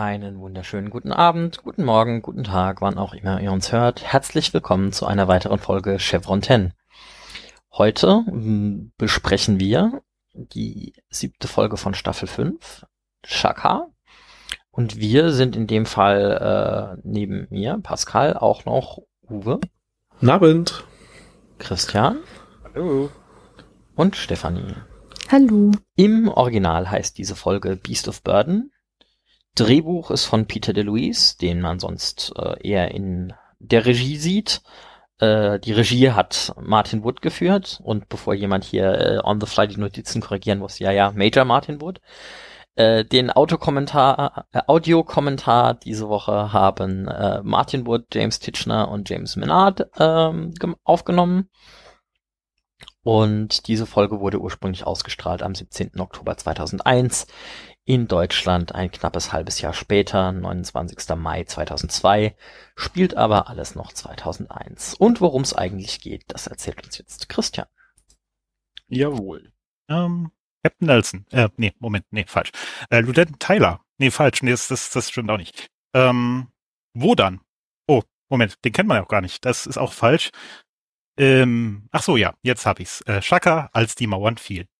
Einen wunderschönen guten Abend, guten Morgen, guten Tag, wann auch immer ihr uns hört. Herzlich willkommen zu einer weiteren Folge Chevron 10. Heute besprechen wir die 7. Folge von Staffel 5, Shaka. Und wir sind in dem Fall neben mir, Pascal, auch noch Uwe. Guten Abend. Christian. Hallo. Und Stefanie. Hallo. Im Original heißt diese Folge Beast of Burden. Drehbuch ist von Peter DeLuise, den man sonst eher in der Regie sieht. Die Regie hat Martin Wood geführt und bevor jemand hier on the fly die Notizen korrigieren muss, ja, Major Martin Wood. Den Audiokommentar diese Woche haben Martin Wood, James Titchener und James Menard aufgenommen. Und diese Folge wurde ursprünglich ausgestrahlt am 17. Oktober 2001. In Deutschland ein knappes halbes Jahr später, 29. Mai 2002, spielt aber alles noch 2001. Und worum es eigentlich geht, das erzählt uns jetzt Christian. Jawohl. Captain Nelson. Falsch. Lieutenant Tyler. Falsch. Das stimmt auch nicht. Wodan. Oh, Moment, den kennt man ja auch gar nicht. Das ist auch falsch. Jetzt hab ich's. Shaka, als die Mauern fielen.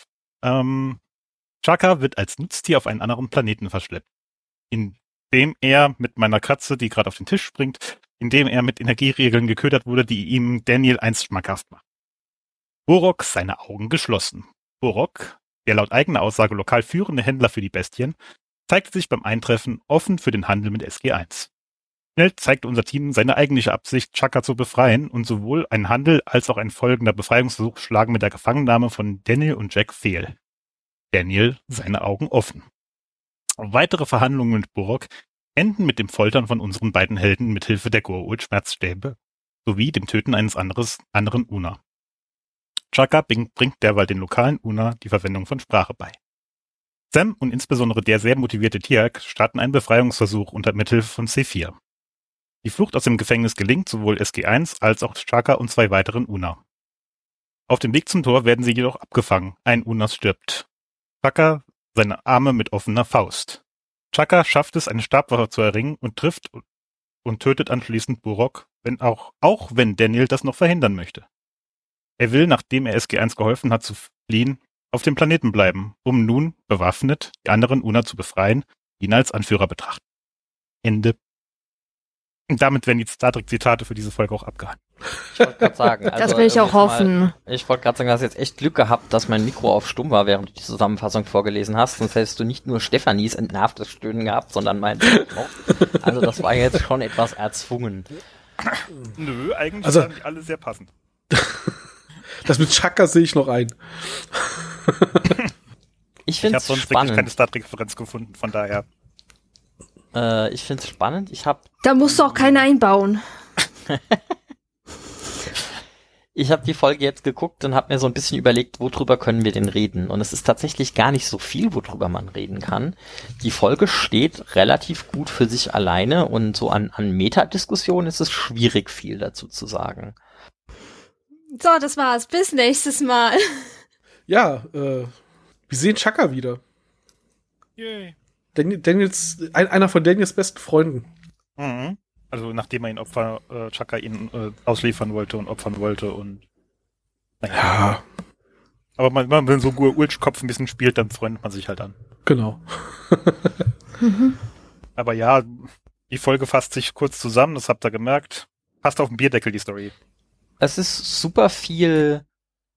Shaka wird als Nutztier auf einen anderen Planeten verschleppt, indem er mit meiner Katze, die gerade auf den Tisch springt, indem er mit Energieregeln geködert wurde, die ihm Daniel einst schmackhaft machen. Borok seine Augen geschlossen. Borok, der laut eigener Aussage lokal führende Händler für die Bestien, zeigte sich beim Eintreffen offen für den Handel mit SG-1. Schnell zeigte unser Team seine eigentliche Absicht, Shaka zu befreien und sowohl ein Handel als auch ein folgender Befreiungsversuch schlagen mit der Gefangennahme von Daniel und Jack fehl. Daniel seine Augen offen. Weitere Verhandlungen mit Borok enden mit dem Foltern von unseren beiden Helden mit Hilfe der Goa'uld-Schmerzstäbe sowie dem Töten eines anderen Una. Shaka bringt derweil den lokalen Una die Verwendung von Sprache bei. Sam und insbesondere der sehr motivierte Tiak starten einen Befreiungsversuch mithilfe von C4. Die Flucht aus dem Gefängnis gelingt sowohl SG-1 als auch Shaka und 2 weiteren Una. Auf dem Weg zum Tor werden sie jedoch abgefangen. Ein Una stirbt. Shaka seine Arme mit offener Faust. Shaka schafft es, eine Stabwaffe zu erringen und trifft und tötet anschließend Borok, wenn Daniel das noch verhindern möchte. Er will, nachdem er SG-1 geholfen hat zu fliehen, auf dem Planeten bleiben, um nun, bewaffnet, die anderen Una zu befreien, die ihn als Anführer betrachten. Ende. Und damit werden die Star Trek-Zitate für diese Folge auch abgehandelt. Ich wollte gerade sagen, also, das will ich auch hoffen. Ich wollte gerade sagen, du hast jetzt echt Glück gehabt, dass mein Mikro auf stumm war, während du die Zusammenfassung vorgelesen hast. Sonst hättest du nicht nur Stephanies entnervtes Stöhnen gehabt, sondern mein auch. Also das war jetzt schon etwas erzwungen. Nö, eigentlich waren die alle sehr passend. Das mit Shaka sehe ich noch ein. Ich finde es spannend. Ich habe sonst wirklich keine Star Trek-Referenz gefunden, von daher. Ich finde es spannend. Da musst du auch keine einbauen. Ich habe die Folge jetzt geguckt und habe mir so ein bisschen überlegt, worüber können wir denn reden? Und es ist tatsächlich gar nicht so viel, worüber man reden kann. Die Folge steht relativ gut für sich alleine und so an Metadiskussion ist es schwierig, viel dazu zu sagen. So, das war's. Bis nächstes Mal. Ja, wir sehen Shaka wieder. Yay. Einer von Daniels besten Freunden. Mhm. Also nachdem er Shaka ihn ausliefern wollte und opfern wollte und ja. Aber wenn so Goa'uld-Kopf ein bisschen spielt, dann freundet man sich halt an. Genau. Aber ja, die Folge fasst sich kurz zusammen, das habt ihr gemerkt. Passt auf den Bierdeckel, die Story. Es ist super viel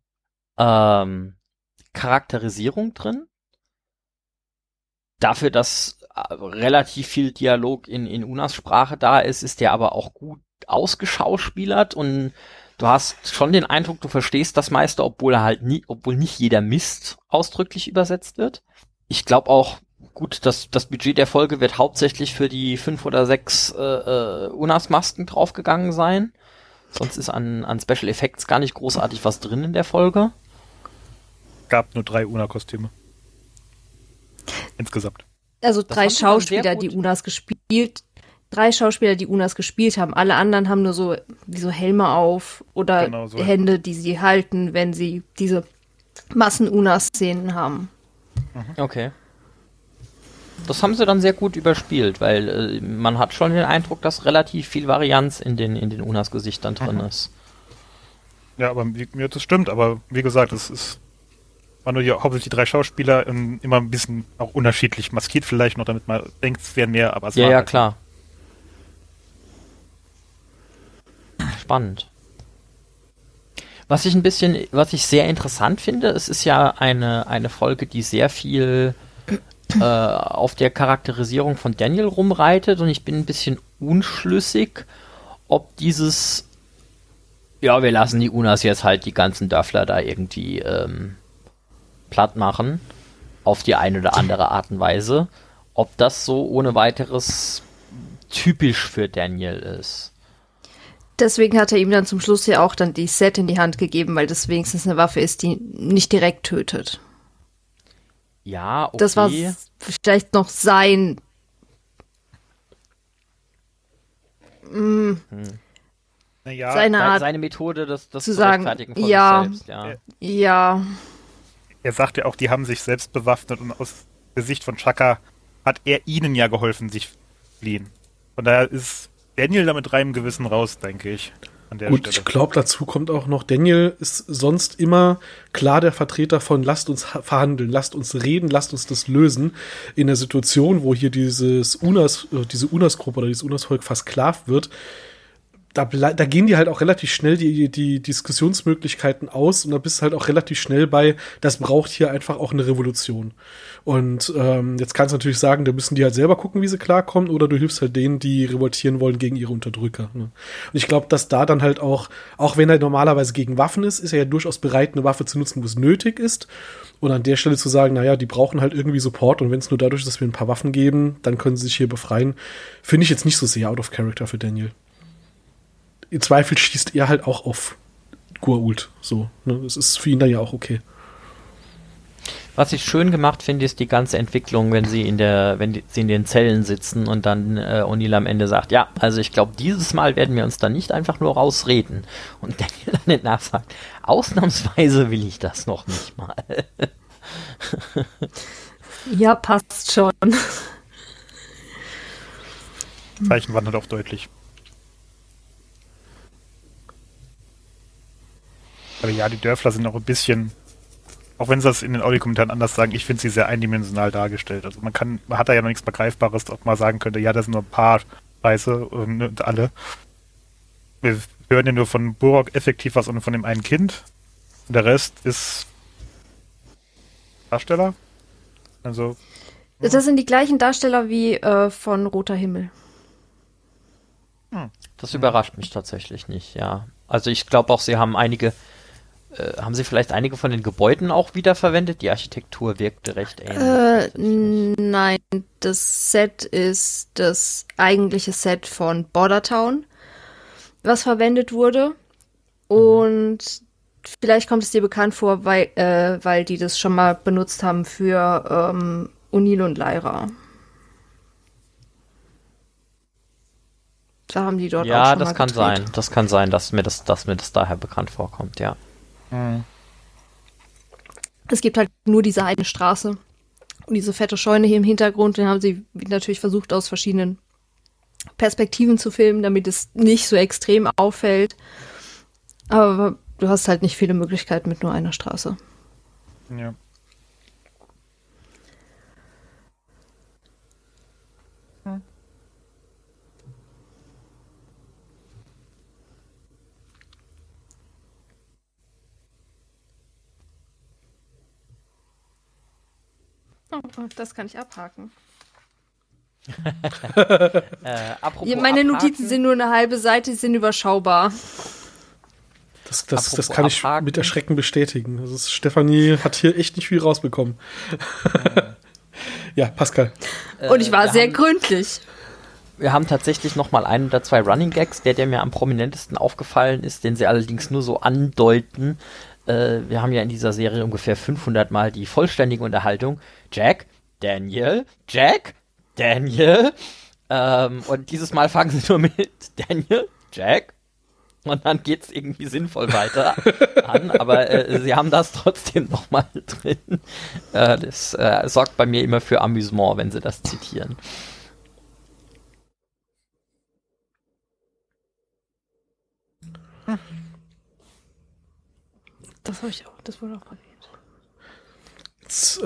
Charakterisierung drin. Dafür, dass relativ viel Dialog in Unas Sprache da ist der aber auch gut ausgeschauspielert und du hast schon den Eindruck, du verstehst das meiste, obwohl nicht jeder Mist ausdrücklich übersetzt wird. Ich glaube auch, gut, das Budget der Folge wird hauptsächlich für die 5 oder 6 Unas-Masken draufgegangen sein. Sonst ist an Special Effects gar nicht großartig was drin in der Folge. Gab nur 3 Una-Kostüme. Insgesamt. Also 3 Schauspieler, die Unas gespielt. 3 Schauspieler, die Unas gespielt haben. Alle anderen haben nur so Helme auf oder so Hände, die sie halten, wenn sie diese Massen-Unas-Szenen haben. Okay. Das haben sie dann sehr gut überspielt, weil man hat schon den Eindruck, dass relativ viel Varianz in den Unas Gesichtern drin ist. Ja, aber das stimmt, aber wie gesagt, waren nur hauptsächlich die 3 Schauspieler immer ein bisschen auch unterschiedlich maskiert vielleicht noch, damit man denkt, es wären mehr, aber es war ja, halt klar. Spannend. Was ich sehr interessant finde, es ist ja eine Folge, die sehr viel auf der Charakterisierung von Daniel rumreitet und ich bin ein bisschen unschlüssig, ob dieses wir lassen die Unas jetzt halt die ganzen Dörfler da irgendwie platt machen, auf die eine oder andere Art und Weise, ob das so ohne weiteres typisch für Daniel ist. Deswegen hat er ihm dann zum Schluss ja auch dann die Set in die Hand gegeben, weil das wenigstens eine Waffe ist, die nicht direkt tötet. Ja, okay. Das war vielleicht noch sein seine Methode, das zu sagen, rechtfertigen von sich selbst. Ja. Er sagt ja auch, die haben sich selbst bewaffnet und aus der Sicht von Chaka hat er ihnen ja geholfen, sich fliehen. Von daher ist Daniel da mit reinem Gewissen raus, denke ich. An der Stelle. Ich glaube, dazu kommt auch noch, Daniel ist sonst immer klar der Vertreter von lasst uns verhandeln, lasst uns reden, lasst uns das lösen. In der Situation, wo hier diese Unas-Gruppe oder dieses Unas-Volk versklavt wird, da gehen die halt auch relativ schnell die Diskussionsmöglichkeiten aus und da bist du halt auch relativ schnell bei, das braucht hier einfach auch eine Revolution. Und jetzt kannst du natürlich sagen, da müssen die halt selber gucken, wie sie klarkommen, oder du hilfst halt denen, die revoltieren wollen gegen ihre Unterdrücker. Ne? Und ich glaube, dass da dann halt auch wenn er normalerweise gegen Waffen ist er ja durchaus bereit, eine Waffe zu nutzen, wo es nötig ist. Und an der Stelle zu sagen, naja, die brauchen halt irgendwie Support und wenn es nur dadurch ist, dass wir ein paar Waffen geben, dann können sie sich hier befreien, finde ich jetzt nicht so sehr out of character für Daniel. Im Zweifel schießt er halt auch auf Goa'uld. So, ne? Das ist für ihn dann ja auch okay. Was ich schön gemacht finde, ist die ganze Entwicklung, wenn sie in den Zellen sitzen und dann O'Neill am Ende sagt, ja, also ich glaube, dieses Mal werden wir uns dann nicht einfach nur rausreden. Und Daniel dann nachsagt, ausnahmsweise will ich das noch nicht mal. Ja, passt schon. Zeichen waren halt auch deutlich. Aber ja, die Dörfler sind auch ein bisschen, auch wenn sie das in den Audiokommentaren anders sagen, ich finde sie sehr eindimensional dargestellt. Also man hat da ja noch nichts Begreifbares, ob man sagen könnte, ja, das sind nur ein paar Scheiße und alle. Wir hören ja nur von Burok effektiv was und von dem einen Kind. Und der Rest ist Darsteller. Also. Das sind die gleichen Darsteller wie von Roter Himmel. Das überrascht mich tatsächlich nicht, ja. Also ich glaube auch, sie haben haben sie vielleicht einige von den Gebäuden auch wiederverwendet? Die Architektur wirkte recht ähnlich. Nein, das Set ist das eigentliche Set von Bordertown, was verwendet wurde. Und vielleicht kommt es dir bekannt vor, weil die das schon mal benutzt haben für O'Neill und Lyra. Da haben die dort auch schon mal gedreht. Ja, das kann sein. Das kann sein, dass mir das daher bekannt vorkommt, ja. Es gibt halt nur diese eine Straße und diese fette Scheune hier im Hintergrund. Den haben sie natürlich versucht, aus verschiedenen Perspektiven zu filmen, damit es nicht so extrem auffällt. Aber du hast halt nicht viele Möglichkeiten mit nur einer Straße. Ja. Oh, das kann ich abhaken. Apropos meine Notizen sind nur eine halbe Seite, die sind überschaubar. Das kann ich mit Erschrecken bestätigen. Also Stefanie hat hier echt nicht viel rausbekommen. Ja, Pascal. Und ich war sehr gründlich. Wir haben tatsächlich noch mal einen oder zwei Running Gags, der mir am prominentesten aufgefallen ist, den sie allerdings nur so andeuten. Wir haben ja in dieser Serie ungefähr 500 Mal die vollständige Unterhaltung. Jack, Daniel, Jack, Daniel. Und dieses Mal fangen sie nur mit Daniel, Jack, und dann geht's irgendwie sinnvoll weiter an, aber sie haben das trotzdem nochmal drin. Das sorgt bei mir immer für Amüsement, wenn sie das zitieren. Das habe ich auch, das wurde auch erwähnt. Jetzt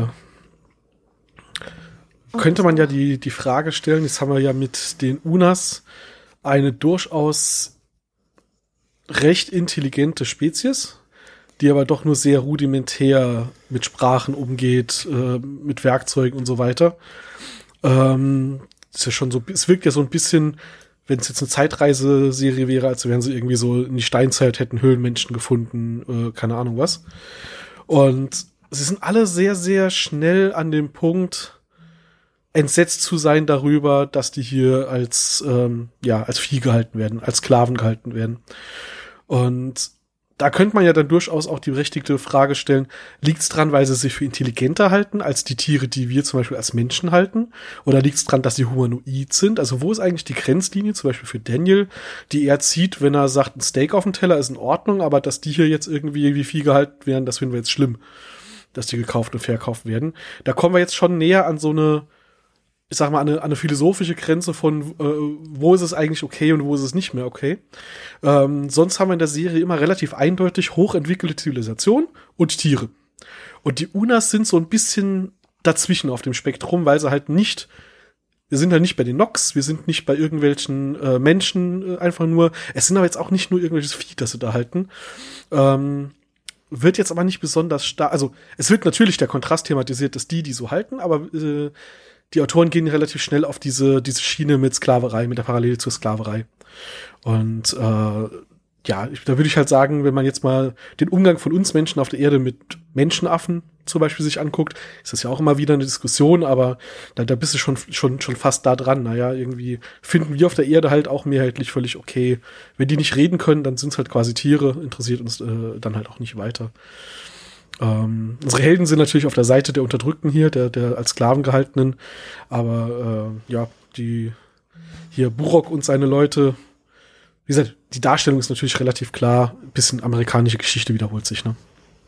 könnte man ja die Frage stellen, jetzt haben wir ja mit den Unas eine durchaus recht intelligente Spezies, die aber doch nur sehr rudimentär mit Sprachen umgeht, mit Werkzeugen und so weiter. Ist ja schon so, es wirkt ja so ein bisschen, wenn es jetzt eine Zeitreiseserie wäre, als wären sie irgendwie so in die Steinzeit, hätten Höhlenmenschen gefunden, keine Ahnung was. Und sie sind alle sehr, sehr schnell an dem Punkt, entsetzt zu sein darüber, dass die hier als Vieh gehalten werden, als Sklaven gehalten werden. Und da könnte man ja dann durchaus auch die berechtigte Frage stellen, liegt's dran, weil sie sich für intelligenter halten als die Tiere, die wir zum Beispiel als Menschen halten? Oder liegt's dran, dass sie humanoid sind? Also wo ist eigentlich die Grenzlinie, zum Beispiel für Daniel, die er zieht, wenn er sagt, ein Steak auf dem Teller ist in Ordnung, aber dass die hier jetzt irgendwie wie Vieh gehalten werden, das finden wir jetzt schlimm, dass die gekauft und verkauft werden. Da kommen wir jetzt schon näher an so eine, ich sag mal, an eine philosophische Grenze von, wo ist es eigentlich okay und wo ist es nicht mehr okay. Sonst haben wir in der Serie immer relativ eindeutig hochentwickelte Zivilisation und Tiere. Und die Unas sind so ein bisschen dazwischen auf dem Spektrum, weil sie halt nicht, wir sind halt nicht bei den Nox, wir sind nicht bei irgendwelchen Menschen einfach nur, es sind aber jetzt auch nicht nur irgendwelches Vieh, das sie da halten. Wird jetzt aber nicht besonders stark, also es wird natürlich der Kontrast thematisiert, dass die so halten, aber die Autoren gehen relativ schnell auf diese Schiene mit Sklaverei, mit der Parallele zur Sklaverei. Und da würde ich halt sagen, wenn man jetzt mal den Umgang von uns Menschen auf der Erde mit Menschenaffen zum Beispiel sich anguckt, ist das ja auch immer wieder eine Diskussion, aber da bist du schon fast da dran. Naja, irgendwie finden wir auf der Erde halt auch mehrheitlich völlig okay. Wenn die nicht reden können, dann sind es halt quasi Tiere, interessiert uns dann halt auch nicht weiter. Unsere Helden sind natürlich auf der Seite der Unterdrückten hier, der als Sklaven gehaltenen, aber die hier Burok und seine Leute, wie gesagt, die Darstellung ist natürlich relativ klar, ein bisschen amerikanische Geschichte wiederholt sich, ne?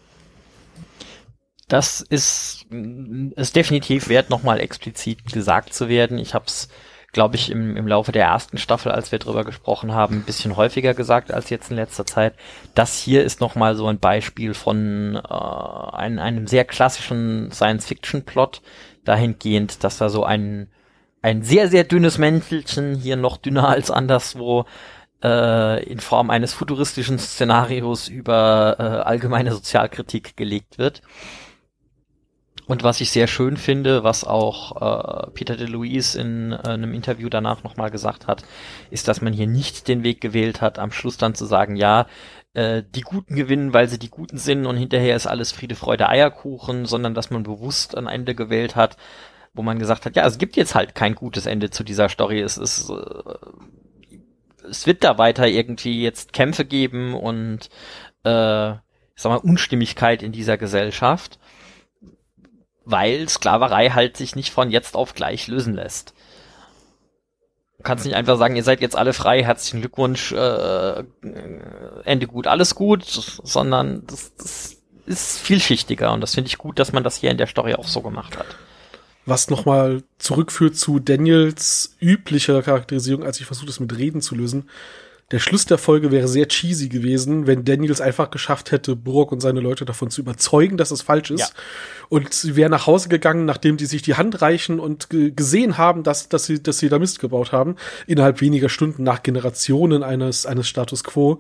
Das ist definitiv wert, nochmal explizit gesagt zu werden. Ich habe es, glaube ich, im Laufe der ersten Staffel, als wir drüber gesprochen haben, ein bisschen häufiger gesagt als jetzt in letzter Zeit. Das hier ist nochmal so ein Beispiel von einem sehr klassischen Science-Fiction-Plot, dahingehend, dass da so ein sehr, sehr dünnes Mäntelchen, hier noch dünner als anderswo, in Form eines futuristischen Szenarios über allgemeine Sozialkritik gelegt wird. Und was ich sehr schön finde, was auch Peter DeLuise in einem Interview danach nochmal gesagt hat, ist, dass man hier nicht den Weg gewählt hat, am Schluss dann zu sagen, ja, die Guten gewinnen, weil sie die Guten sind und hinterher ist alles Friede, Freude, Eierkuchen, sondern dass man bewusst ein Ende gewählt hat, wo man gesagt hat, ja, es gibt jetzt halt kein gutes Ende zu dieser Story. Es wird da weiter irgendwie jetzt Kämpfe geben und ich sag mal Unstimmigkeit in dieser Gesellschaft, weil Sklaverei halt sich nicht von jetzt auf gleich lösen lässt. Du kannst nicht einfach sagen, ihr seid jetzt alle frei, herzlichen Glückwunsch, Ende gut, alles gut, sondern das ist vielschichtiger und das finde ich gut, dass man das hier in der Story auch so gemacht hat. Was nochmal zurückführt zu Daniels üblicher Charakterisierung, als ich versucht es mit Reden zu lösen. Der Schluss der Folge wäre sehr cheesy gewesen, wenn Daniels einfach geschafft hätte, Burok und seine Leute davon zu überzeugen, dass es falsch ist. Ja. Und sie wären nach Hause gegangen, nachdem die sich die Hand reichen und gesehen haben, dass sie da Mist gebaut haben, innerhalb weniger Stunden, nach Generationen eines Status Quo.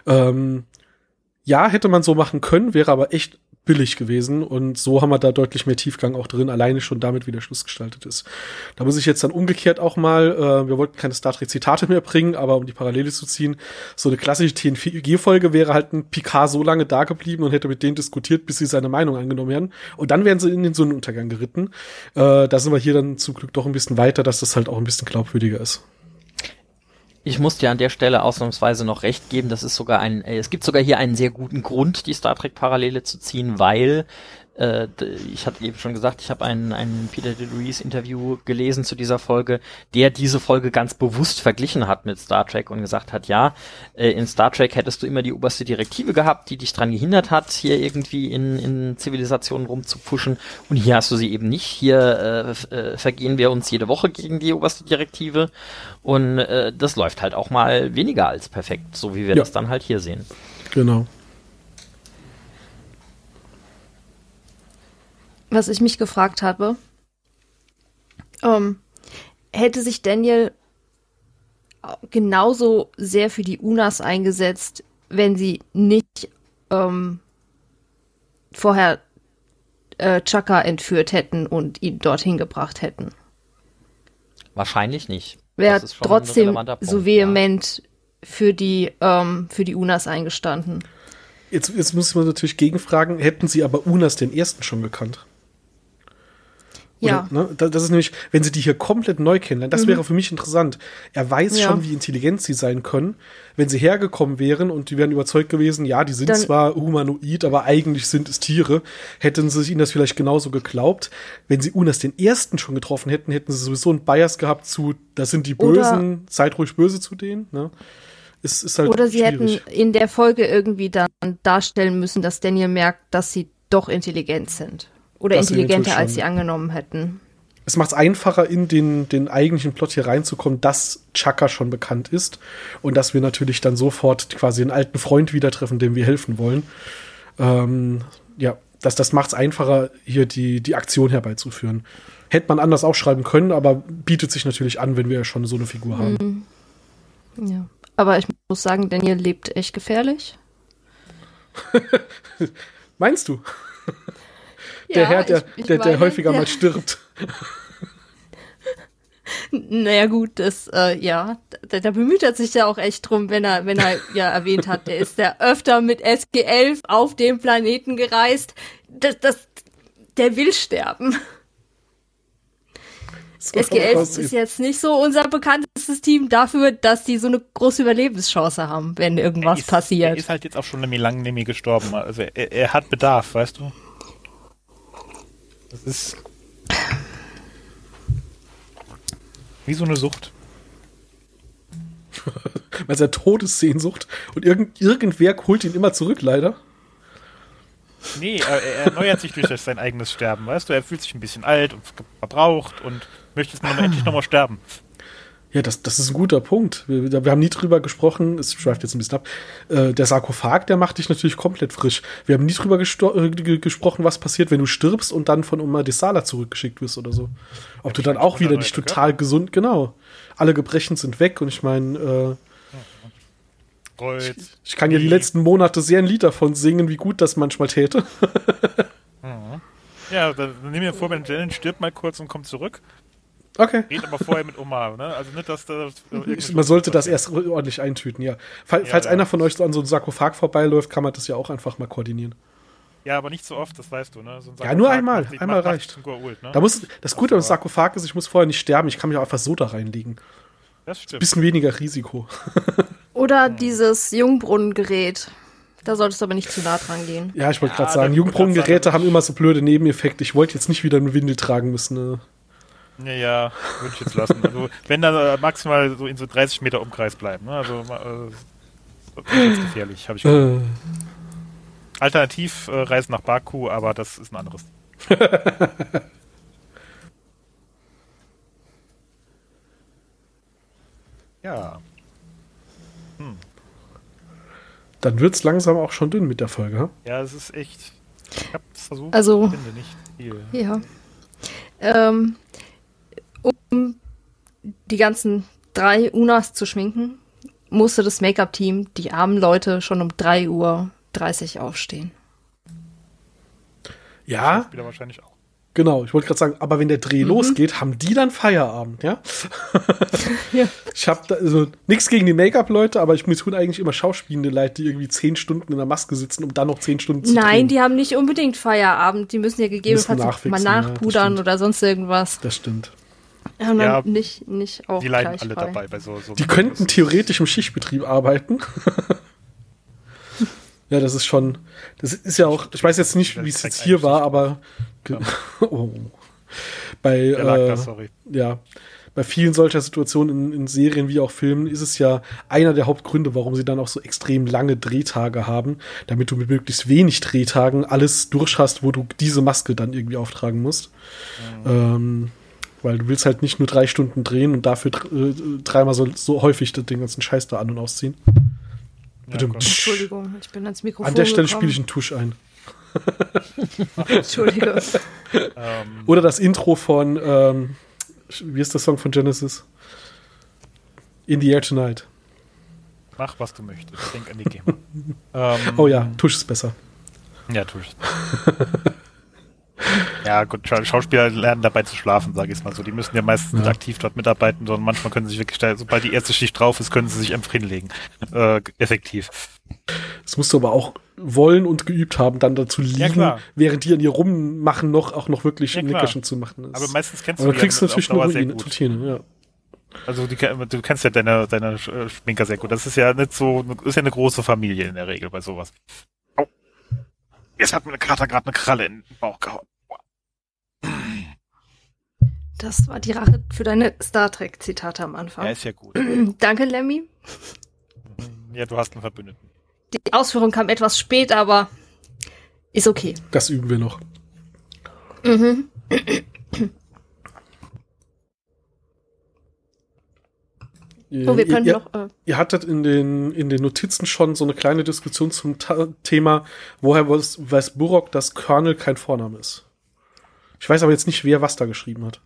Hätte man so machen können, wäre aber echt billig gewesen und so haben wir da deutlich mehr Tiefgang auch drin, alleine schon damit, wie der Schluss gestaltet ist. Da muss ich jetzt dann umgekehrt auch mal, wir wollten keine Star Trek Zitate mehr bringen, aber um die Parallele zu ziehen, so eine klassische TNG-Folge wäre halt ein Picard so lange da geblieben und hätte mit denen diskutiert, bis sie seine Meinung angenommen hätten und dann wären sie in den Sonnenuntergang geritten. Da sind wir hier dann zum Glück doch ein bisschen weiter, dass das halt auch ein bisschen glaubwürdiger ist. Ich muss dir an der Stelle ausnahmsweise noch recht geben, es gibt sogar hier einen sehr guten Grund, die Star Trek Parallele zu ziehen, weil Ich hatte eben schon gesagt, ich habe ein Peter DeLuise Interview gelesen zu dieser Folge, der diese Folge ganz bewusst verglichen hat mit Star Trek und gesagt hat, ja, in Star Trek hättest du immer die oberste Direktive gehabt, die dich dran gehindert hat, hier irgendwie in Zivilisationen rumzupfuschen, und hier hast du sie eben nicht. Hier vergehen wir uns jede Woche gegen die oberste Direktive, und das läuft halt auch mal weniger als perfekt, so wie wir das dann halt hier sehen. Genau. Was ich mich gefragt habe, hätte sich Daniel genauso sehr für die Unas eingesetzt, wenn sie nicht vorher Chaka entführt hätten und ihn dorthin gebracht hätten? Wahrscheinlich nicht. Wäre Das ist schon ein trotzdem relevanter Punkt, so vehement für die Unas eingestanden. Jetzt muss man natürlich gegenfragen, hätten sie aber Unas den ersten schon gekannt? Oder, Ja. ne? Das ist nämlich, wenn sie die hier komplett neu kennenlernen, das wäre für mich interessant. Er weiß schon, wie intelligent sie sein können. Wenn sie hergekommen wären und die wären überzeugt gewesen, ja, die sind zwar humanoid, aber eigentlich sind es Tiere, hätten sie ihnen das vielleicht genauso geglaubt. Wenn sie Unas den ersten schon getroffen hätten, hätten sie sowieso einen Bias gehabt zu, das sind die Bösen, seid ruhig böse zu denen. Ne? Ist halt oder sie schwierig. hätten in der Folge irgendwie dann darstellen müssen, dass Daniel merkt, dass sie doch intelligent sind. Oder Das intelligenter, eventuell als schon. sie angenommen hätten. Es macht es einfacher, in den eigentlichen Plot hier reinzukommen, dass Chaka schon bekannt ist und dass wir natürlich dann sofort quasi einen alten Freund wieder treffen, dem wir helfen wollen. Das macht es einfacher, hier die Aktion herbeizuführen. Hätte man anders auch schreiben können, aber bietet sich natürlich an, wenn wir ja schon so eine Figur haben. Ja. Aber ich muss sagen, Daniel lebt echt gefährlich. Meinst du? Der Herr, der meine, häufiger mal stirbt. Naja gut, da bemüht er sich ja auch echt drum, wenn er ja erwähnt hat, der ist ja öfter mit SG-11 auf dem Planeten gereist. Der will sterben. SG-11 ist jetzt nicht so unser bekanntestes Team dafür, dass die so eine große Überlebenschance haben, wenn irgendwas passiert. Er ist halt jetzt auch schon lange gestorben. Also er hat Bedarf, weißt du? Das ist wie so eine Sucht. Also er Todessehnsucht und irgendwer holt ihn immer zurück, leider. Nee, er erneuert sich durch sein eigenes Sterben, weißt du? Er fühlt sich ein bisschen alt und verbraucht und möchte jetzt endlich nochmal sterben. Ja, das ist ein guter Punkt. Wir haben nie drüber gesprochen, es schweift jetzt ein bisschen ab. Der Sarkophag, der macht dich natürlich komplett frisch. Wir haben nie drüber gesprochen, was passiert, wenn du stirbst und dann von Oma Desala zurückgeschickt wirst oder so. Ob du dann auch wieder nicht total gesund, genau. Alle Gebrechen sind weg und ich meine, ich kann ja die letzten Monate sehr ein Lied davon singen, wie gut das manchmal täte. Ja, dann nimm mir vor, wenn Jalen stirbt mal kurz und kommt zurück. Okay. Geht aber vorher mit Oma, ne? Also nicht, dass da man sollte das erst ordentlich eintüten, ja. Falls einer von euch so an so einem Sarkophag vorbeiläuft, kann man das ja auch einfach mal koordinieren. Ja, aber nicht so oft, das weißt du, ne? So ja, nur einmal. Einmal reicht. Geholt, ne? Das Gute am Sarkophag ist, ich muss vorher nicht sterben, ich kann mich auch einfach so da reinlegen. Das stimmt. Bisschen weniger Risiko. Oder dieses Jungbrunnengerät. Da solltest du aber nicht zu nah dran gehen. Ja, ich wollte gerade sagen, Jungbrunnengeräte haben immer so blöde Nebeneffekte. Ich wollte jetzt nicht wieder eine Windel tragen müssen. Ne? Ja, würde ich jetzt lassen. Also, wenn da maximal so in so 30 Meter Umkreis bleiben. Ne? Also, das ist jetzt gefährlich, habe ich gehört. Alternativ Reisen nach Baku, aber das ist ein anderes. Ja. Dann wird's langsam auch schon dünn mit der Folge. Hm? Ja, es ist echt. Ich habe es versucht, also, ich finde nicht viel. Ja. Um die ganzen 3 Unas zu schminken, musste das Make-up-Team, die armen Leute, schon um 3:30 Uhr aufstehen. Ja. Spieler wahrscheinlich auch. Genau, ich wollte gerade sagen, aber wenn der Dreh losgeht, haben die dann Feierabend, ja? Ja. Ich habe da also nichts gegen die Make-up-Leute, aber mir tun eigentlich immer Schauspielende leid, die irgendwie 10 Stunden in der Maske sitzen, um dann noch 10 Stunden zu drehen. Nein, die haben nicht unbedingt Feierabend. Die müssen ja gegebenenfalls mal nachpudern oder sonst irgendwas. Das stimmt. Ja, und dann nicht auch die leiden gleich alle frei. dabei bei so die könnten theoretisch im Schichtbetrieb arbeiten. Ja, das ist ja auch, ich weiß jetzt nicht, wie es jetzt hier war, aber oh, sorry. bei vielen solcher Situationen in Serien wie auch Filmen ist es ja einer der Hauptgründe, warum sie dann auch so extrem lange Drehtage haben, damit du mit möglichst wenig Drehtagen alles durch hast, wo du diese Maske dann irgendwie auftragen musst. Weil du willst halt nicht nur 3 Stunden drehen und dafür dreimal so häufig den ganzen Scheiß da an- und ausziehen. Ja, Entschuldigung, ich bin ans Mikrofon An der Stelle gekommen. spiele ich einen Tusch ein. Entschuldige. Oder das Intro von, wie ist der Song von Genesis? In the Air Tonight. Mach, was du möchtest. Denk an die GEMA. Oh ja, Tusch ist besser. Ja, tu es. Ja, gut, Schauspieler lernen dabei zu schlafen, sage ich mal so. Die müssen ja meistens nicht aktiv dort mitarbeiten, sondern manchmal können sie sich wirklich, sobald die erste Schicht drauf ist, können sie sich einfach hinlegen. Effektiv. Das musst du aber auch wollen und geübt haben, dann dazu liegen, während die an ihr rummachen, auch noch wirklich ein Nickerchen zu machen. Aber meistens kennst aber du dann kriegst du natürlich nur sehr gut. Routine, ja. Also du kennst ja deine Schminker sehr gut. Das ist ja nicht so, ist ja eine große Familie in der Regel bei sowas. Oh. Jetzt hat mir eine Kater gerade eine Kralle in den Bauch gehauen. Das war die Rache für deine Star Trek-Zitate am Anfang. Ja, ist ja gut. Danke, Lemmy. Ja, du hast einen Verbündeten. Die Ausführung kam etwas spät, aber ist okay. Das üben wir noch. Mhm. Wir können noch. Ihr hattet in den Notizen schon so eine kleine Diskussion zum Thema, woher weiß Burok, dass Colonel kein Vorname ist. Ich weiß aber jetzt nicht, wer was da geschrieben hat.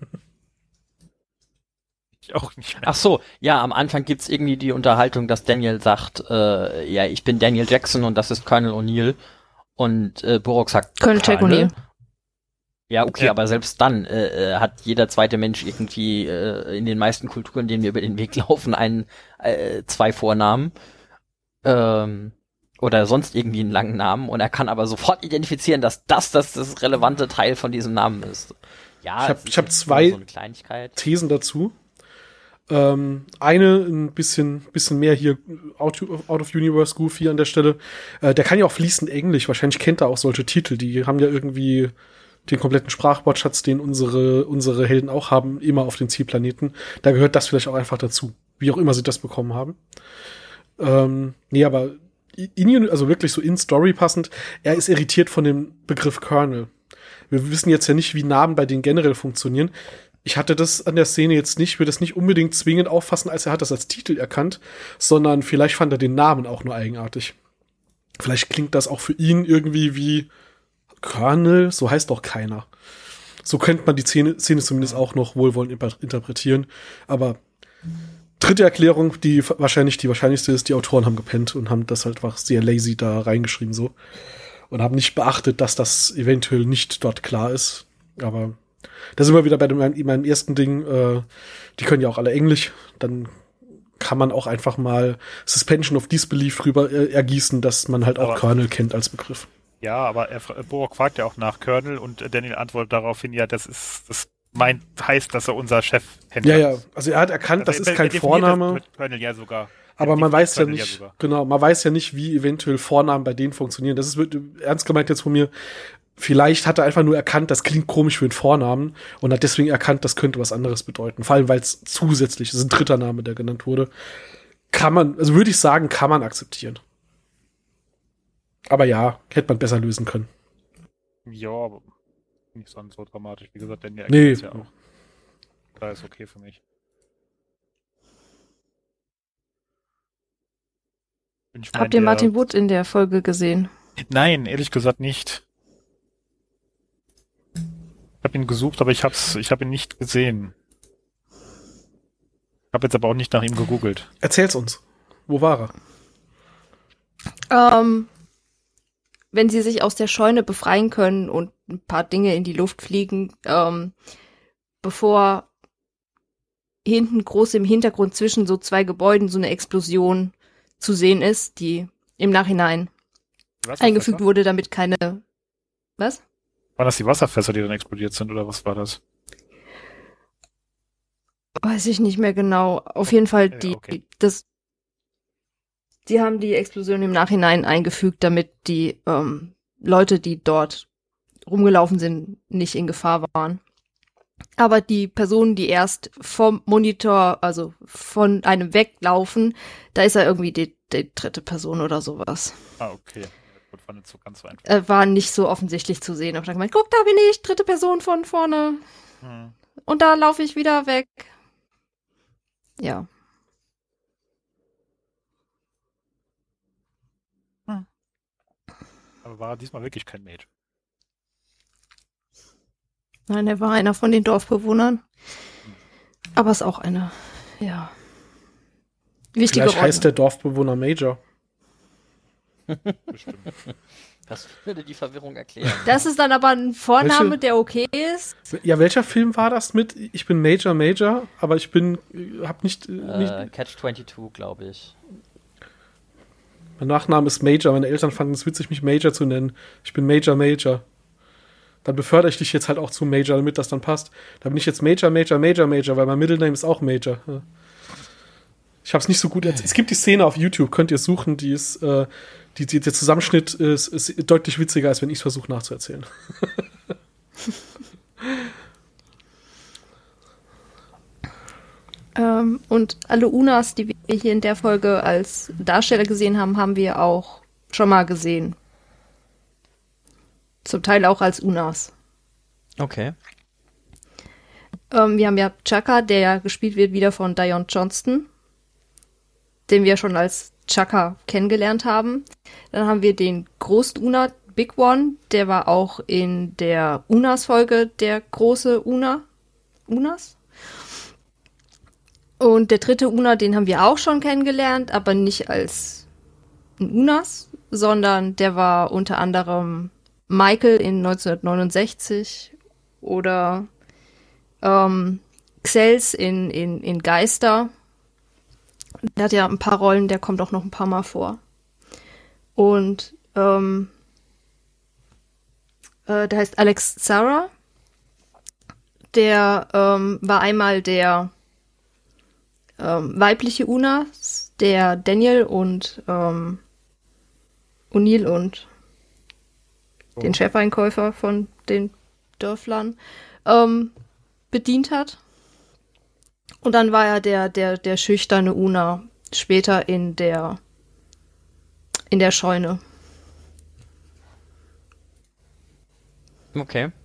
Ich auch nicht mehr. Ach so, ja, am Anfang gibt's irgendwie die Unterhaltung, dass Daniel sagt, ja, ich bin Daniel Jackson und das ist Colonel O'Neill. Und Burok sagt Colonel Jack O'Neill. Ja, okay, aber selbst dann hat jeder zweite Mensch irgendwie in den meisten Kulturen, denen wir über den Weg laufen, zwei Vornamen oder sonst irgendwie einen langen Namen und er kann aber sofort identifizieren, dass das relevante Teil von diesem Namen ist. Ja, ich hab zwei so eine Kleinigkeit. Thesen dazu. Eine ein bisschen mehr hier Out of Universe Goofy an der Stelle. Der kann ja auch fließend Englisch. Wahrscheinlich kennt er auch solche Titel. Die haben ja irgendwie den kompletten Sprachwortschatz, den unsere Helden auch haben, immer auf den Zielplaneten. Da gehört das vielleicht auch einfach dazu. Wie auch immer sie das bekommen haben. Nee, aber also wirklich so in Story passend, er ist irritiert von dem Begriff Colonel. Wir wissen jetzt ja nicht, wie Namen bei denen generell funktionieren. Ich hatte das an der Szene jetzt nicht, würde das nicht unbedingt zwingend auffassen, als er hat das als Titel erkannt, sondern vielleicht fand er den Namen auch nur eigenartig. Vielleicht klingt das auch für ihn irgendwie wie Colonel, so heißt doch keiner. So könnte man die Szene zumindest auch noch wohlwollend interpretieren. Aber dritte Erklärung, die wahrscheinlichste ist, die Autoren haben gepennt und haben das halt einfach sehr lazy da reingeschrieben so. Und haben nicht beachtet, dass das eventuell nicht dort klar ist. Aber da sind wir wieder bei meinem ersten Ding. Die können ja auch alle Englisch. Dann kann man auch einfach mal Suspension of Disbelief drüber ergießen, dass man halt auch Colonel kennt als Begriff. Ja, aber Borg fragt ja auch nach Colonel und Daniel antwortet daraufhin, ja, das heißt, dass er unser Chef Händler ist. Ja, also er hat erkannt, das ist kein Vorname. Mit Colonel ja sogar. Aber man weiß ja nicht, man weiß ja nicht, wie eventuell Vornamen bei denen funktionieren. Das wird ernst gemeint jetzt von mir. Vielleicht hat er einfach nur erkannt, das klingt komisch für einen Vornamen und hat deswegen erkannt, das könnte was anderes bedeuten. Vor allem, weil es zusätzlich ist, ein dritter Name, der genannt wurde. Würde ich sagen, kann man akzeptieren. Aber ja, hätte man besser lösen können. Ja, aber nicht so dramatisch. Wie gesagt, denn der nee. Ist ja auch. Da ist okay für mich. Habt ihr Martin Wood in der Folge gesehen? Nein, ehrlich gesagt nicht. Ich habe ihn gesucht, aber ich habe ihn nicht gesehen. Ich habe jetzt aber auch nicht nach ihm gegoogelt. Erzähl's uns. Wo war er? Wenn sie sich aus der Scheune befreien können und ein paar Dinge in die Luft fliegen, bevor hinten groß im Hintergrund zwischen so zwei Gebäuden so eine Explosion zu sehen ist, die im Nachhinein eingefügt wurde, damit keine... Was? Waren das die Wasserfässer, die dann explodiert sind, oder was war das? Weiß ich nicht mehr genau. Auf jeden Fall Die haben die Explosion im Nachhinein eingefügt, damit die Leute, die dort rumgelaufen sind, nicht in Gefahr waren. Aber die Personen, die erst vom Monitor, also von einem weglaufen, da ist er irgendwie die dritte Person oder sowas. Ah, okay. Das war nicht so ganz so einfach. War nicht so offensichtlich zu sehen. Aber dann gemeint, guck, da bin ich, dritte Person von vorne. Und da laufe ich wieder weg. Ja. Aber war diesmal wirklich kein Mage. Nein, er war einer von den Dorfbewohnern. Aber ist auch eine, ja, wichtige Vielleicht Rolle. heißt der Dorfbewohner Major. Bestimmt. Das würde die Verwirrung erklären. Das ist dann aber ein Vorname, Welche- der okay ist. Ja, welcher Film war das mit? Ich bin Major, aber ich bin, hab nicht. Catch-22, glaube ich. Mein Nachname ist Major. Meine Eltern fanden es witzig, mich Major zu nennen. Ich bin Major. Dann befördere ich dich jetzt halt auch zu Major, damit das dann passt. Da bin ich jetzt Major, weil mein Middle Name ist auch Major. Ja. Ich habe es nicht so gut erzählt. Es gibt die Szene auf YouTube, könnt ihr suchen, die ist, der Zusammenschnitt ist deutlich witziger, als wenn ich es versuche nachzuerzählen. Und alle Unas, die wir hier in der Folge als Darsteller gesehen haben, haben wir auch schon mal gesehen. Zum Teil auch als Unas. Okay. Wir haben ja Chaka, der ja gespielt wird wieder von Dion Johnston, den wir schon als Chaka kennengelernt haben. Dann haben wir den großen Una, Big One, der war auch in der Unas-Folge der große Unas. Und der dritte Una, den haben wir auch schon kennengelernt, aber nicht als ein Unas, sondern der war unter anderem Michael in 1969 oder Xels in Geister. Der hat ja ein paar Rollen, der kommt auch noch ein paar Mal vor. Und der heißt Alex Zara. Der war einmal der weibliche Unas, der Daniel und O'Neill und den Chefeinkäufer von den Dörflern bedient hat. Und dann war er der schüchterne Una später in der Scheune. Okay.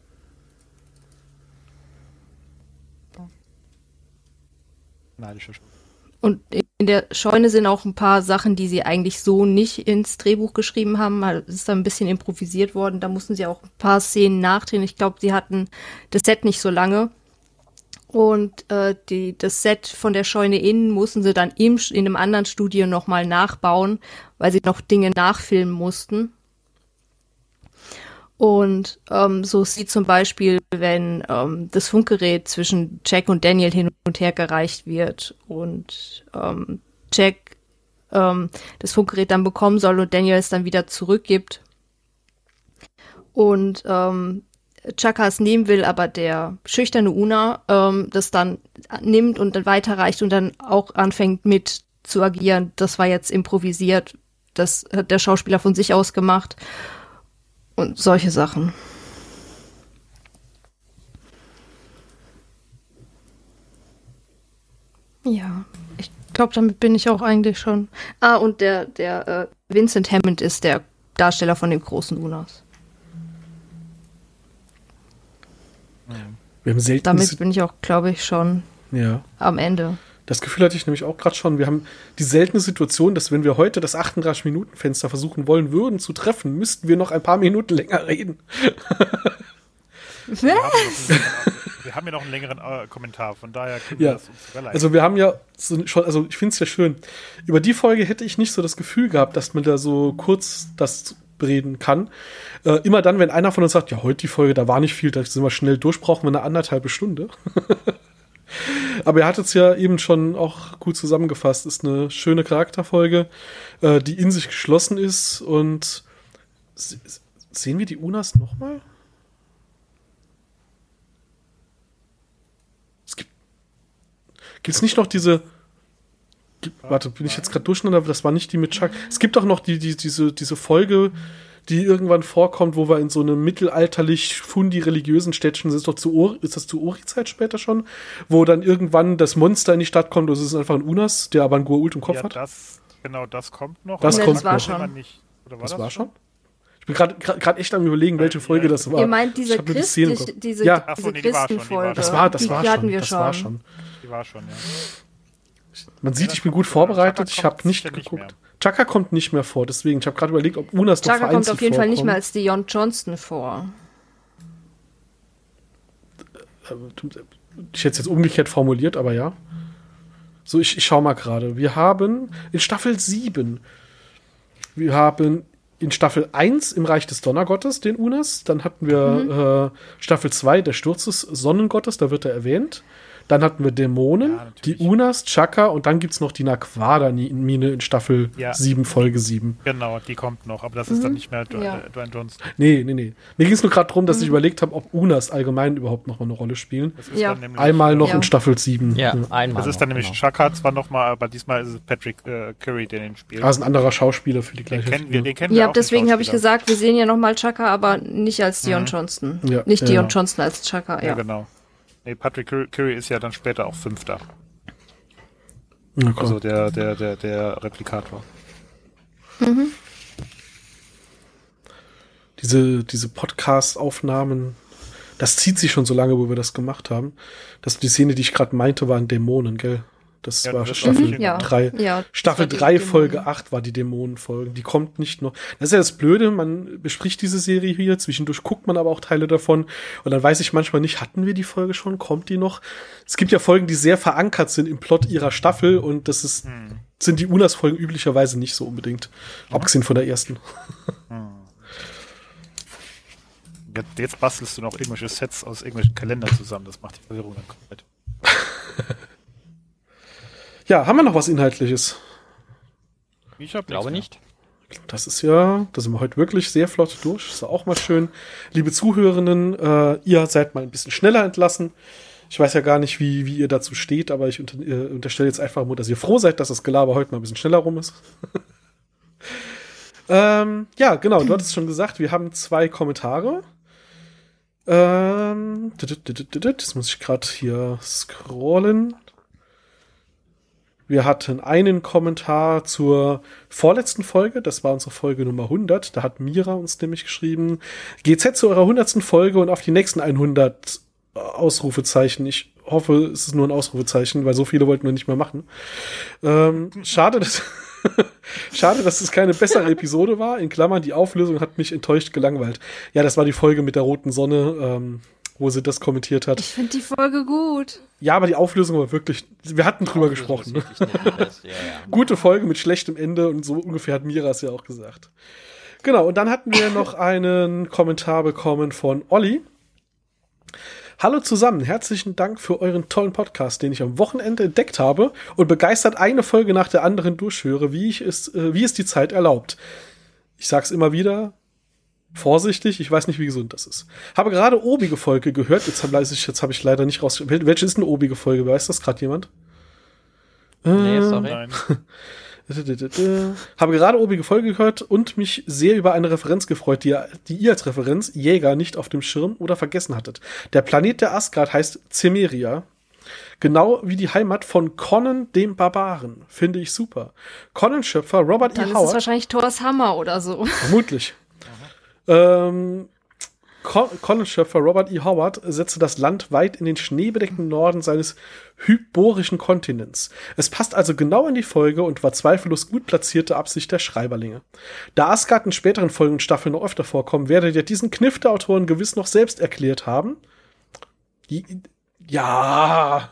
Neidische Sch- Und in der Scheune sind auch ein paar Sachen, die sie eigentlich so nicht ins Drehbuch geschrieben haben. Es ist da ein bisschen improvisiert worden. Da mussten sie auch ein paar Szenen nachdrehen. Ich glaube, sie hatten das Set nicht so lange. Und das Set von der Scheune innen mussten sie dann in einem anderen Studio nochmal nachbauen, weil sie noch Dinge nachfilmen mussten. Und so sieht zum Beispiel, wenn das Funkgerät zwischen Jack und Daniel hin und her gereicht wird und Jack das Funkgerät dann bekommen soll und Daniel es dann wieder zurückgibt und Chaka es nehmen will, aber der schüchterne Una das dann nimmt und dann weiterreicht und dann auch anfängt mit zu agieren. Das war jetzt improvisiert. Das hat der Schauspieler von sich aus gemacht. Und solche Sachen. Ja, ich glaube, damit bin ich auch eigentlich schon. Ah, und der Vincent Hammond ist der Darsteller von den großen Unas. Wir haben selten Damit bin ich auch, glaube ich, schon ja. am Ende. Das Gefühl hatte ich nämlich auch gerade schon. Wir haben die seltene Situation, dass wenn wir heute das 38-Minuten-Fenster versuchen wollen würden zu treffen, müssten wir noch ein paar Minuten länger reden. Wir haben ja noch einen längeren Kommentar, von daher können wir das uns überleiten. Also wir haben ja so schon, also ich finde es ja schön. Über die Folge hätte ich nicht so das Gefühl gehabt, dass man da so kurz das reden kann. Immer dann, wenn einer von uns sagt, ja, heute die Folge, da war nicht viel, da sind wir schnell durch, brauchen wir eine 1,5 Stunde. Aber er hat es ja eben schon auch gut zusammengefasst. Ist eine schöne Charakterfolge, die in sich geschlossen ist. Und sehen wir die Unas nochmal? Gibt's nicht noch diese Warte, bin ich jetzt gerade durcheinander? Das war nicht die mit Chuck. Es gibt doch noch diese Folge, die irgendwann vorkommt, wo wir in so einem mittelalterlich fundi-religiösen Städtchen sind. Ist das zu Ori-Zeit später schon? Wo dann irgendwann das Monster in die Stadt kommt. Das ist einfach ein Unas, der aber ein Goa'uld im Kopf hat. Das kommt noch. Das war schon. Das war schon? Ich bin gerade echt am Überlegen, welche Folge das war. Ihr meint diese Christenfolge? Das war die schon. hatten wir das schon. war schon. Die war schon, ja. Man sieht, ich bin gut vorbereitet. Ich habe nicht geguckt. Chaka kommt nicht mehr vor, deswegen. Ich habe gerade überlegt, ob Unas noch Chaka kommt auf jeden Fall nicht mehr als Dion Johnston vor. Ich hätte es jetzt umgekehrt formuliert, aber ja. So, ich schau mal gerade. Wir haben in Staffel 7, wir haben in Staffel 1 im Reich des Donnergottes den Unas. Dann hatten wir Staffel 2 der Sturz des Sonnengottes, da wird er erwähnt. Dann hatten wir Dämonen, die Unas, Chaka und dann gibt's noch die Naquada-Mine in Staffel 7, Folge 7. Genau, die kommt noch, aber das ist dann nicht mehr Dwayne Johnston. Nee. Mir ging es nur gerade darum, dass ich überlegt habe, ob Unas allgemein überhaupt noch mal eine Rolle spielen. Das ist dann nämlich, einmal noch in Staffel 7. Ja, einmal. Das ist dann nämlich Chaka zwar nochmal, aber diesmal ist es Patrick Curry, der den spielt. Das ist ein anderer Schauspieler für die gleiche Den kennen wir Ja, auch, deswegen habe ich gesagt, wir sehen ja nochmal Chaka, aber nicht als Dion Johnston. Ja, nicht Dion Johnston als Chaka, Ja, genau. Nee, Patrick Curry ist ja dann später auch 5. Okay. Also der Replikator. Diese Podcast-Aufnahmen, das zieht sich schon so lange, wo wir das gemacht haben. Die Szene, die ich gerade meinte, waren Dämonen, gell? Das war Staffel 3. Ja, Staffel 3, Folge 8 war die Dämonenfolge. Die kommt nicht noch. Das ist ja das Blöde, man bespricht diese Serie hier, zwischendurch guckt man aber auch Teile davon und dann weiß ich manchmal nicht, hatten wir die Folge schon, kommt die noch? Es gibt ja Folgen, die sehr verankert sind im Plot ihrer Staffel und das ist, sind die Unas-Folgen üblicherweise nicht so unbedingt. Abgesehen von der ersten. Jetzt bastelst du noch irgendwelche Sets aus irgendwelchen Kalendern zusammen, das macht die Verwirrung dann komplett. Ja, haben wir noch was Inhaltliches? Ich glaube nicht. Da sind wir heute wirklich sehr flott durch. Ist auch mal schön. Liebe Zuhörerinnen, ihr seid mal ein bisschen schneller entlassen. Ich weiß ja gar nicht, wie ihr dazu steht, aber ich unterstelle jetzt einfach mal, dass ihr froh seid, dass das Gelaber heute mal ein bisschen schneller rum ist. Ja, genau, du hattest schon gesagt, wir haben 2 Kommentare. Das muss ich gerade hier scrollen. Wir hatten einen Kommentar zur vorletzten Folge, das war unsere Folge Nummer 100. Da hat Mira uns nämlich geschrieben, GZ zu eurer 100. Folge und auf die nächsten 100 Ausrufezeichen. Ich hoffe, es ist nur ein Ausrufezeichen, weil so viele wollten wir nicht mehr machen. Schade, dass es keine bessere Episode war. In Klammern, die Auflösung hat mich enttäuscht gelangweilt. Ja, das war die Folge mit der roten Sonne, wo sie das kommentiert hat. Ich finde die Folge gut. Ja, aber die Auflösung war wirklich, wir hatten drüber gesprochen. Ne? Gute Folge mit schlechtem Ende und so ungefähr hat Mira es ja auch gesagt. Genau, und dann hatten wir noch einen Kommentar bekommen von Olli. Hallo zusammen, herzlichen Dank für euren tollen Podcast, den ich am Wochenende entdeckt habe und begeistert eine Folge nach der anderen durchhöre, wie es die Zeit erlaubt. Ich sag's immer wieder, vorsichtig, ich weiß nicht, wie gesund das ist. Habe gerade obige Folge gehört, jetzt habe ich leider nicht raus. Welche ist eine obige Folge? Weiß das gerade jemand? Nee, sorry. Nein. Habe gerade obige Folge gehört und mich sehr über eine Referenz gefreut, die ihr als Referenz Jäger nicht auf dem Schirm oder vergessen hattet. Der Planet der Asgard heißt Cimmeria. Genau wie die Heimat von Conan dem Barbaren. Finde ich super. Conan-Schöpfer Robert Dann E. ist Howard. es wahrscheinlich Thors Hammer oder so. Vermutlich. Conan-Schöpfer Robert E. Howard setzte das Land weit in den schneebedeckten Norden seines hyborischen Kontinents. Es passt also genau in die Folge und war zweifellos gut platzierte Absicht der Schreiberlinge. Da Asgard in späteren Folgen und Staffeln noch öfter vorkommen, werdet ihr diesen Kniff der Autoren gewiss noch selbst erklärt haben. Ja.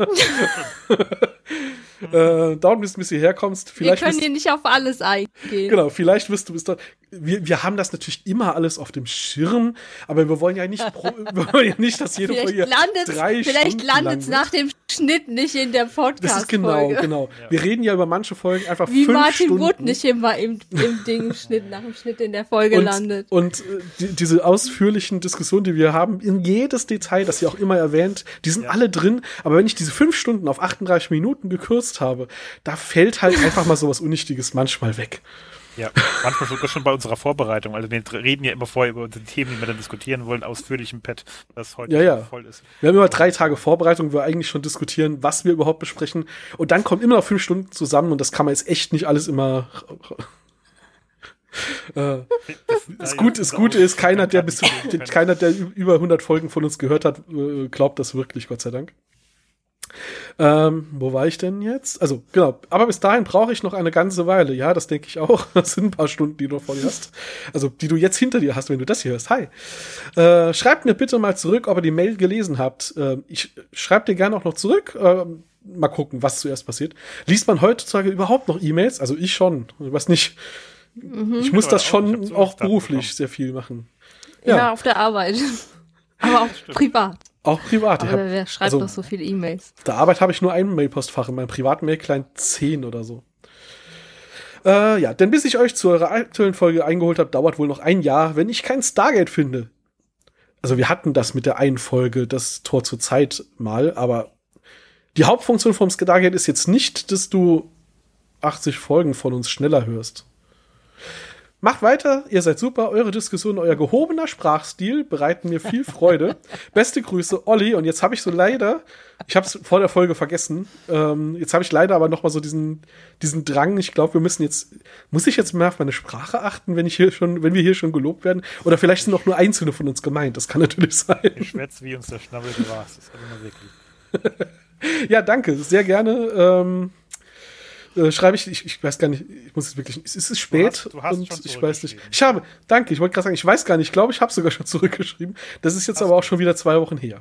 Dauert bis du hierher kommst. Vielleicht wir können hier nicht auf alles eingehen. Genau, vielleicht wirst du bis dort. Wir haben das natürlich immer alles auf dem Schirm, aber wir wollen ja nicht, dass jede Folge 3 Stunden Vielleicht landet es nach dem Schnitt nicht in der Podcast-Folge. Das ist genau. Ja. Wir reden ja über manche Folgen einfach wie 5 Martin Stunden. Wood nicht immer im Ding Schnitt, nach dem Schnitt in der Folge landet. Und diese ausführlichen Diskussionen, die wir haben, in jedes Detail, das ihr auch immer erwähnt, die sind alle drin. Aber wenn ich diese 5 Stunden auf 38 Minuten gekürzt habe, da fällt halt einfach mal sowas Unnichtiges manchmal weg. Ja, manchmal sogar schon bei unserer Vorbereitung. Also wir reden ja immer vorher über unsere Themen, die wir dann diskutieren wollen, ausführlich im Pad, das heute voll ist. Wir haben immer 3 Tage Vorbereitung, wo wir eigentlich schon diskutieren, was wir überhaupt besprechen. Und dann kommen immer noch 5 Stunden zusammen und das kann man jetzt echt nicht alles immer. Das Gute ist, keiner, der über 100 Folgen von uns gehört hat, glaubt das wirklich, Gott sei Dank. Wo war ich denn jetzt? Also, genau. Aber bis dahin brauche ich noch eine ganze Weile. Ja, das denke ich auch. Das sind ein paar Stunden, die du noch vor dir hast. Also, die du jetzt hinter dir hast, wenn du das hier hörst. Hi. Schreibt mir bitte mal zurück, ob ihr die Mail gelesen habt. Ich schreibe dir gerne auch noch zurück. Mal gucken, was zuerst passiert. Liest man heutzutage überhaupt noch E-Mails? Also, ich schon. Ich weiß nicht. Ich muss das schon auch beruflich sehr viel machen. Ja, auf der Arbeit. Aber auch privat. Auch privat. Aber wer schreibt doch so viele E-Mails? Auf der Arbeit habe ich nur ein Mailpostfach, in meinem privaten Mail klein 10 oder so. Ja, denn bis ich euch zu eurer aktuellen Folge eingeholt habe, dauert wohl noch ein Jahr, wenn ich kein Stargate finde. Also wir hatten das mit der einen Folge, das Tor zur Zeit mal, aber die Hauptfunktion vom Stargate ist jetzt nicht, dass du 80 Folgen von uns schneller hörst. Macht weiter, ihr seid super, eure Diskussion, euer gehobener Sprachstil bereiten mir viel Freude. Beste Grüße, Olli. Und jetzt habe ich so leider, ich habe es vor der Folge vergessen, jetzt habe ich leider aber noch mal so diesen Drang, ich glaube, muss ich jetzt mehr auf meine Sprache achten, wenn wir hier schon gelobt werden? Oder vielleicht sind auch nur Einzelne von uns gemeint, das kann natürlich sein. Ich schwätze, wie uns der Schnabel bewahrst, das ist immer wirklich. Ja, danke, sehr gerne. Schreibe ich weiß gar nicht, ich muss jetzt wirklich, es ist spät du hast und schon ich weiß nicht. Ich wollte gerade sagen, ich weiß gar nicht, ich glaube, ich habe sogar schon zurückgeschrieben. Das ist jetzt aber auch schon wieder 2 Wochen her.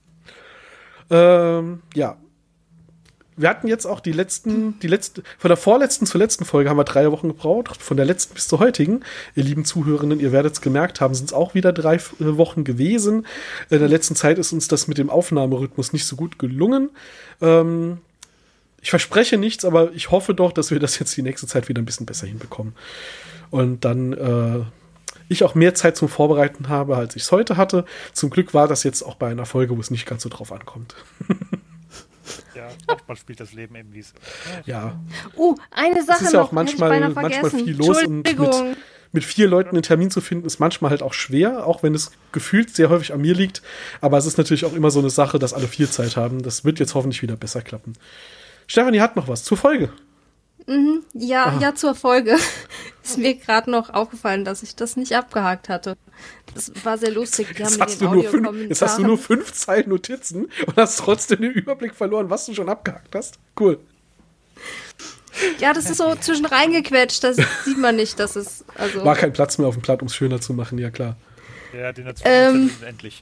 Ja. Wir hatten jetzt auch die letzte, von der vorletzten zur letzten Folge haben wir 3 Wochen gebraucht, von der letzten bis zur heutigen. Ihr lieben Zuhörenden, ihr werdet es gemerkt haben, sind es auch wieder 3 Wochen gewesen. In der letzten Zeit ist uns das mit dem Aufnahmerhythmus nicht so gut gelungen. Ich verspreche nichts, aber ich hoffe doch, dass wir das jetzt die nächste Zeit wieder ein bisschen besser hinbekommen. Und dann ich auch mehr Zeit zum Vorbereiten habe, als ich es heute hatte. Zum Glück war das jetzt auch bei einer Folge, wo es nicht ganz so drauf ankommt. Ja, manchmal spielt das Leben eben wie es. Ja. Eine Sache es ist ja noch, auch manchmal viel los und mit 4 Leuten einen Termin zu finden, ist manchmal halt auch schwer, auch wenn es gefühlt sehr häufig an mir liegt. Aber es ist natürlich auch immer so eine Sache, dass alle 4 Zeit haben. Das wird jetzt hoffentlich wieder besser klappen. Stefanie hat noch was zur Folge. Ja, zur Folge. Ist mir gerade noch aufgefallen, dass ich das nicht abgehakt hatte. Das war sehr lustig. Jetzt hast du nur 5 Zeilen Notizen und hast trotzdem den Überblick verloren, was du schon abgehakt hast. Cool. Ja, das ist so zwischen reingequetscht, das sieht man nicht, dass es, also. War kein Platz mehr auf dem Blatt, um es schöner zu machen, ja klar. Ja, den dazwischen endlich.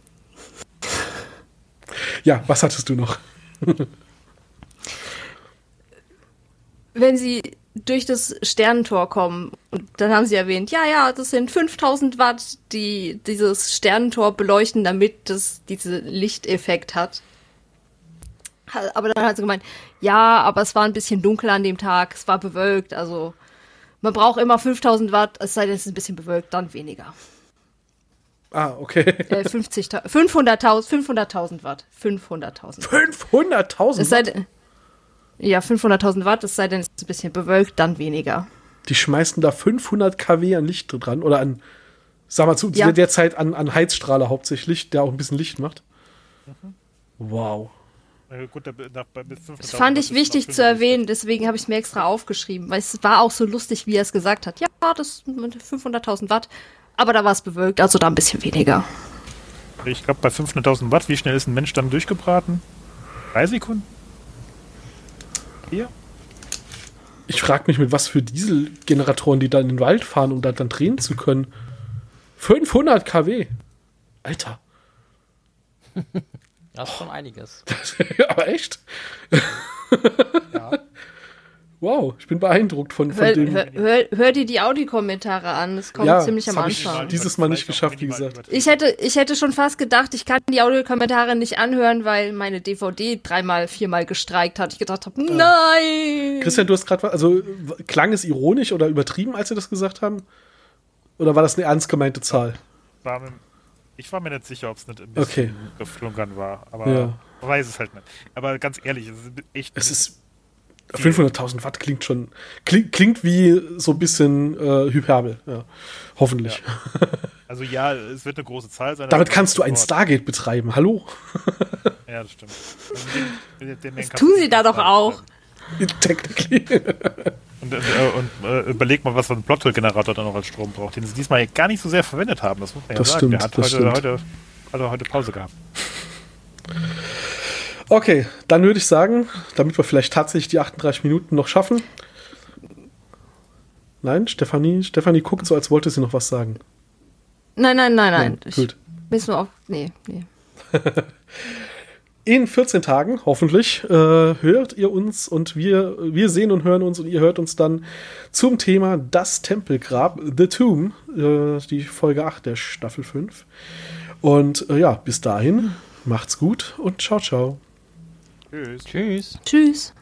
Ja, was hattest du noch? Wenn sie durch das Sternentor kommen, und dann haben sie erwähnt, ja, das sind 5000 Watt, die dieses Sternentor beleuchten, damit das diesen Lichteffekt hat. Aber dann hat sie gemeint, ja, aber es war ein bisschen dunkel an dem Tag, es war bewölkt, also man braucht immer 5000 Watt, es sei denn, es ist ein bisschen bewölkt, dann weniger. Ah, okay. 500.000 Watt. 500.000 Watt? Ja, 500.000 Watt, es sei denn, es ist ein bisschen bewölkt, dann weniger. Die schmeißen da 500 kW an Licht dran oder an, sag mal zu der Zeit an Heizstrahler hauptsächlich, der auch ein bisschen Licht macht. Wow. Gut, das fand ich wichtig zu erwähnen, deswegen habe ich es mir extra aufgeschrieben, weil es war auch so lustig, wie er es gesagt hat. Ja, das mit 500.000 Watt, aber da war es bewölkt, also da ein bisschen weniger. Ich glaube, bei 500.000 Watt, wie schnell ist ein Mensch dann durchgebraten? 3 Sekunden? 4? Ich frage mich, mit was für Dieselgeneratoren die da in den Wald fahren, um da dann drehen zu können. 500 kW. Alter. Das ist schon einiges. Aber echt? Ja. Wow, ich bin beeindruckt von dem. Hör dir die Audiokommentare an, das kommt ziemlich am Anfang. Dieses Mal nicht geschafft, wie gesagt. Ich hätte schon fast gedacht, ich kann die Audiokommentare nicht anhören, weil meine DVD 3-mal, 4-mal gestreikt hat. Ich gedacht habe, nein! Christian, du hast gerade, also klang es ironisch oder übertrieben, als sie das gesagt haben? Oder war das eine ernst gemeinte Zahl? Ich war mir nicht sicher, ob es nicht ein bisschen geflunkern war, aber weiß es halt nicht. Aber ganz ehrlich, es ist echt... Es ist 500.000 Watt klingt wie so ein bisschen Hyperbel, ja. Hoffentlich. Ja. Also ja, es wird eine große Zahl sein. Damit kannst du ein Stargate betreiben, hallo? Ja, das stimmt. Also das tun sie da doch auch. Technically. Und überleg mal, was so ein Plothole-Generator dann noch als Strom braucht, den sie diesmal gar nicht so sehr verwendet haben, das muss man ja sagen. Der hat heute Pause gehabt. Okay, dann würde ich sagen, damit wir vielleicht tatsächlich die 38 Minuten noch schaffen. Nein, Stefanie guckt so, als wollte sie noch was sagen. Nein. Gut. Ich nur auf. Nee. In 14 Tagen, hoffentlich, hört ihr uns und wir sehen und hören uns und ihr hört uns dann zum Thema Das Tempelgrab, The Tomb, die Folge 8 der Staffel 5. Und bis dahin, macht's gut und ciao, ciao. Tschüss.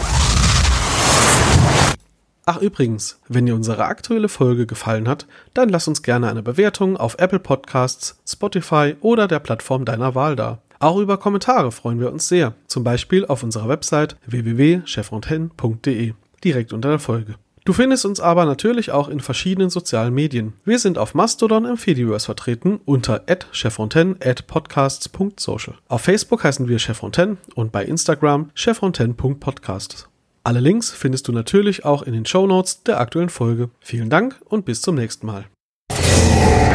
Ach übrigens, wenn dir unsere aktuelle Folge gefallen hat, dann lass uns gerne eine Bewertung auf Apple Podcasts, Spotify oder der Plattform deiner Wahl da. Auch über Kommentare freuen wir uns sehr, zum Beispiel auf unserer Website www.cheffontaine.de, direkt unter der Folge. Du findest uns aber natürlich auch in verschiedenen sozialen Medien. Wir sind auf Mastodon im Fediverse vertreten unter @cheffontaine @podcasts.social. Auf Facebook heißen wir Cheffontaine und bei Instagram cheffontaine.podcast. Alle Links findest du natürlich auch in den Shownotes der aktuellen Folge. Vielen Dank und bis zum nächsten Mal.